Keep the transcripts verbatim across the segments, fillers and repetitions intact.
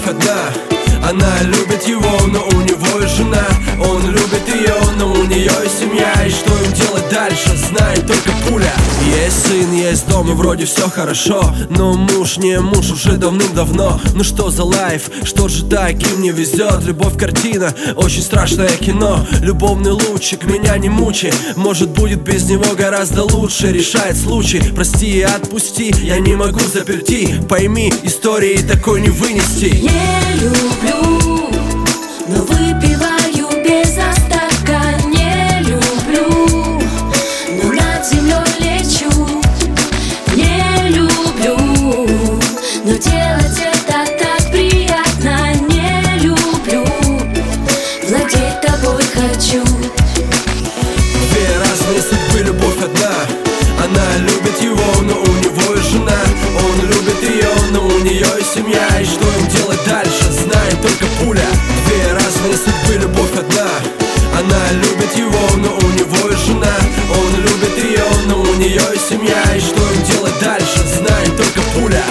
любовь одна. Она любит его, но у него и жена. Он любит ее, но у нее и семья. И что им делать дальше, знает только пуля. Есть сын, есть дом, и вроде все хорошо, но муж не муж уже давным-давно. Ну что за лайф, что же таким не везет? Любовь картина, очень страшное кино. Любовный лучик, меня не мучи. Может будет без него гораздо лучше. Решает случай, прости и отпусти. Я не могу заперти, пойми, истории такой не вынести. Не люблю, но выпиваю без остатка. Не люблю, но над землей лечу. Не люблю, но делать это так приятно. Не люблю, владеть тобой хочу. Две разные судьбы, любовь одна. Она любит его, но у него и жена. Он любит ее, но у нее и семья. И что им делать дальше, знает только пуля. Две разные судьбы, любовь одна. Она любит его, но у него и жена. Он любит ее, но у нее и семья. И что им делать дальше, знает только пуля.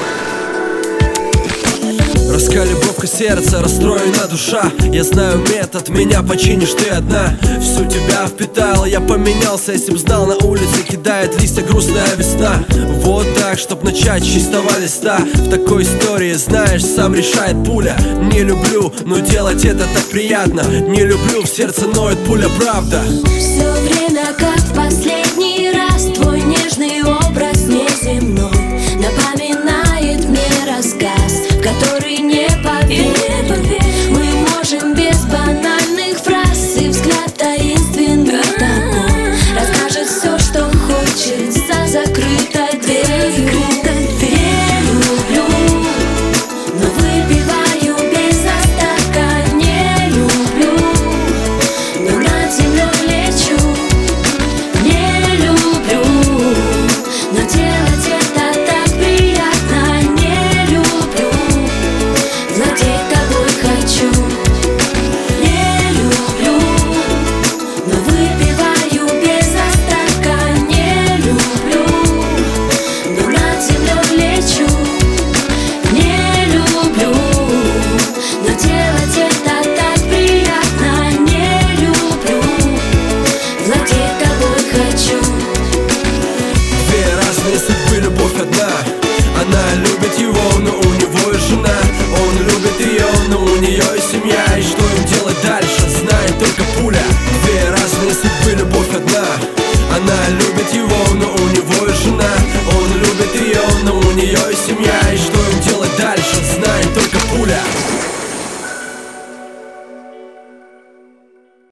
Раскалибровка сердца, расстроена душа. Я знаю метод, меня починишь ты одна. Всю тебя впитал, я поменялся. Если б знал, на улице кидает листья грустная весна. Вот так, чтоб начать с чистого листа. В такой истории, знаешь, сам решает пуля. Не люблю, но делать это так приятно. Не люблю, в сердце ноет пуля, правда. Все время как в последний раз. Твой нежный образ неземной напоминает мне рассказ, в который не поверю. Мы можем без банальных фраз, и взгляд таинственный такой расскажет все, что хочет за закрытой дверью. Не люблю, но выпиваю без остатка. Не люблю, но над землей лечу. Не люблю, но делать это так приятно. Не люблю, владеть тобой хочу. Не люблю, но выпиваю без остатка. Не люблю, но над землей лечу. Не люблю, но делать это так приятно. Не люблю, владеть тобой хочу. Две разные судьбы, любовь одна. Она любит его, но у него и жена. Он любит ее, но у нее и семья. И что им делать дальше, знает только пуля. Две разные судьбы, любовь одна. Она любит его, но у него и жена. Он любит ее, но у нее и семья. И что им делать дальше, знает только пуля.